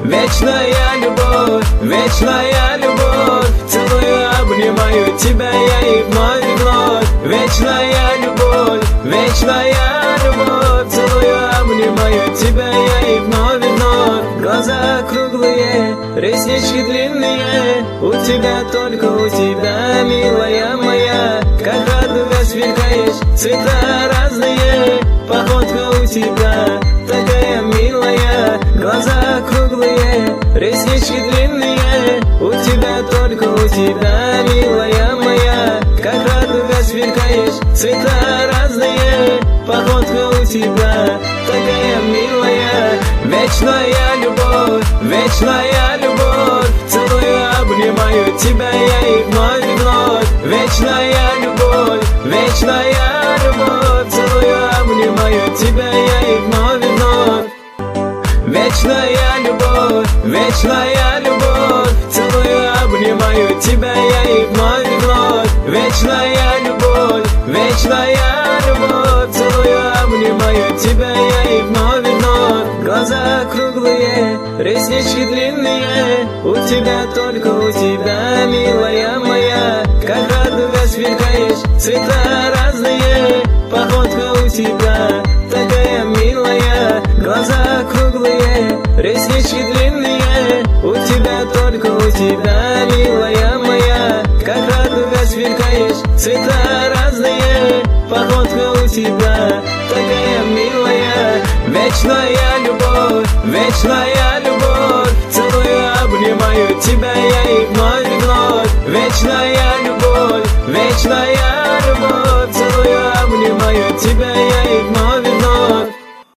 вечная любовь, вечная любовь. Целую, обнимаю тебя я и вновь, вечная любовь, вечная любовь. Целую, обнимаю тебя я и вновь. Глаза круглые, реснички длинные, у тебя, только у тебя, милая моя. Как радуга сверкаешь, цвета разные, походка у тебя такая милая. Глаза круглые, реснички длинные, у тебя, только у тебя, милая моя. Как радуга сверкаешь, цвета разные, походка у тебя такая милая. Вечная любовь, вечная любовь. Целую, обнимаю тебя я и вновь. Вечная любовь, вечная любовь. Целую, обнимаю тебя я и вновь. Вечная любовь, вечная любовь. Целую, обнимаю тебя я и вновь. Вечная любовь, вечная любовь. Целую, обнимаю тебя я и вновь. Глаза круглые, реснички длинные, у тебя, только у тебя, милая моя. Как радуга сверкаешь, цвета разные, походка у тебя такая милая. Глаза круглые, реснички длинные, у тебя, только у тебя, милая моя. Как радуга сверкаешь, цвета разные, походка у тебя такая милая. Вечная любовь, вечная любовь. Целую, обнимаю тебя я и вновь. Вечная любовь, вечная любовь. Целую, обнимаю тебя